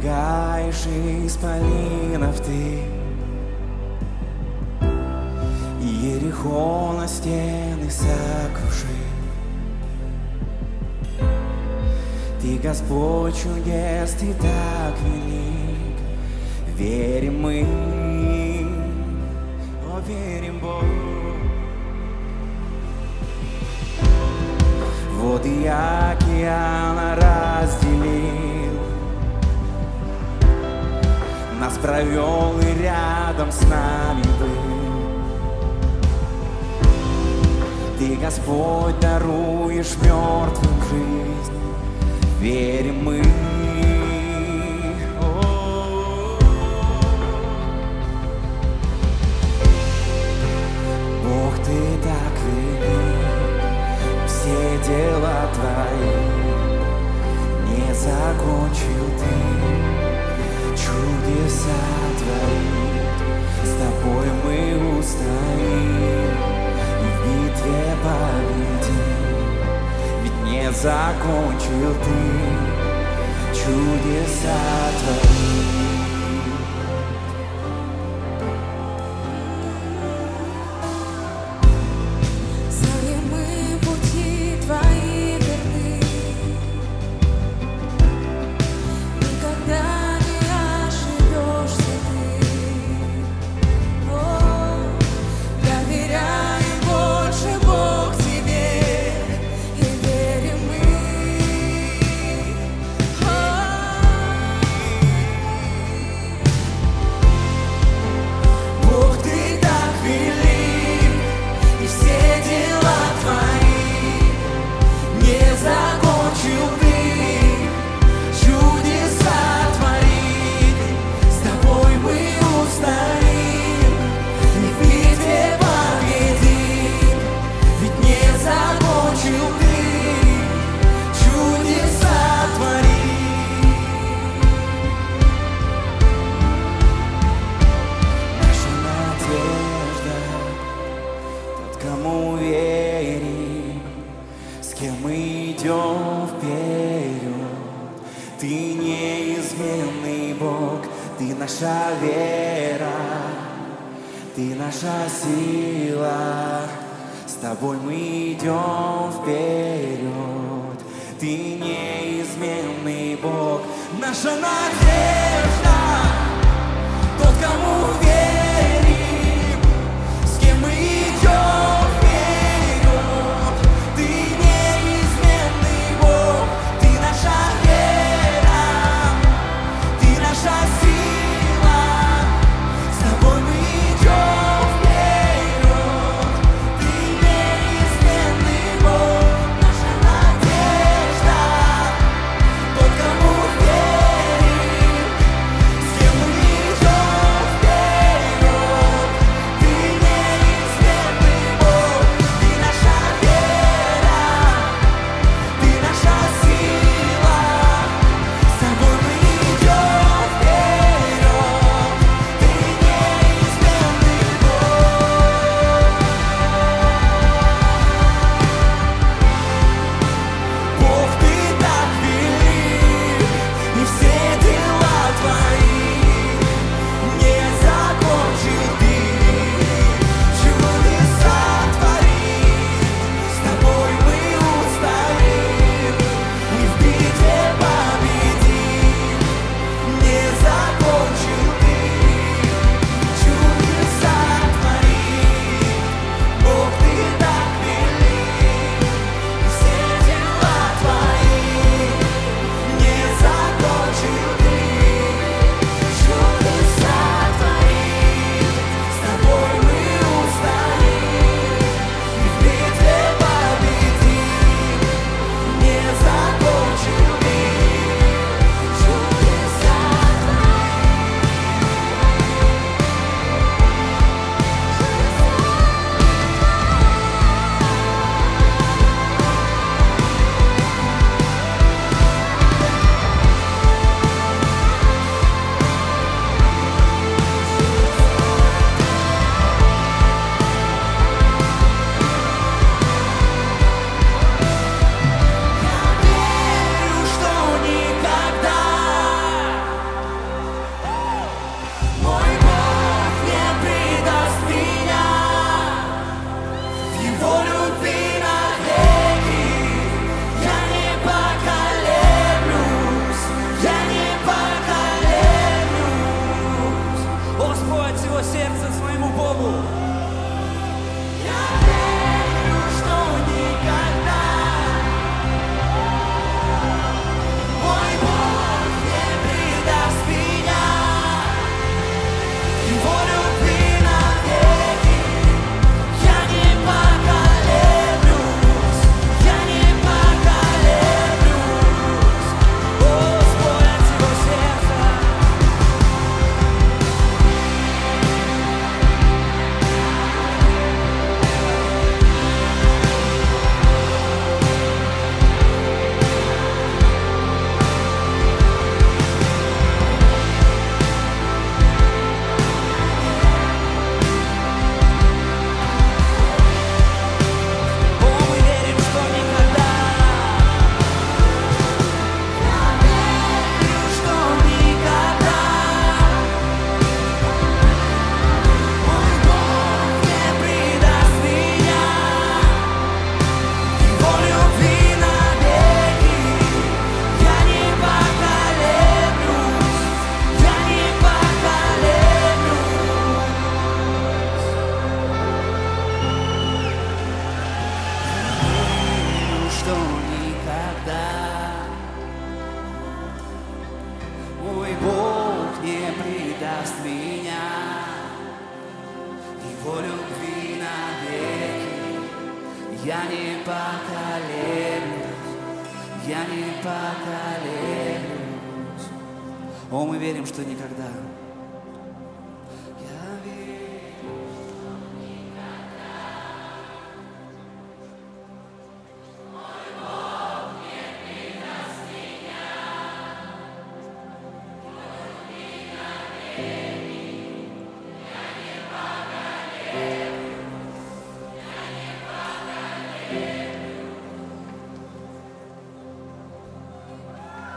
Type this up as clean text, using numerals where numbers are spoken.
Выбегаешь из полинов ты, и Иерихона стены сокруши. Ты, Господь чудес, Ты так велик. Верим мы, о, верим, Бог. Воды океана разделил, нас провел и рядом с нами был. Ты, Господь, даруешь мертвым жизнь. Верим мы. Бог, Ты так велик, все дела Твои не закончил Ты, чудеса творит. С Тобой мы устоим и в битве победим, ведь не закончил Ты, чудеса творит. Кому верим, с кем мы идем вперед. Ты неизменный Бог, Ты наша вера, Ты наша сила. С Тобой мы идем вперед. Ты неизменный Бог, наша надежда, тот, кому верим, с кем мы идем. Thank you. Мой Бог не предаст меня, Его любви навеки. Я не поколеблюсь, я не поколеблюсь. О, мы верим, что никогда